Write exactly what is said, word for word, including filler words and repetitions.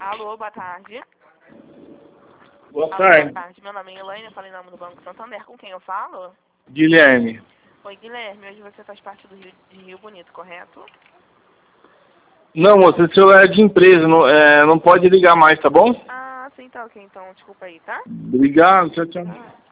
Alô, boa tarde. Boa Alô, tarde. boa tarde. Meu nome é Elaine, eu falei em nome do Banco Santander. Com quem eu falo? Guilherme. Oi, Guilherme. Hoje você faz parte do Rio, de Rio Bonito, correto? Não, moça, esse celular é de empresa, não, é, não pode ligar mais, tá bom? Ah, sim, tá ok. Então, desculpa aí, tá? Obrigado, tchau, tchau. Ah.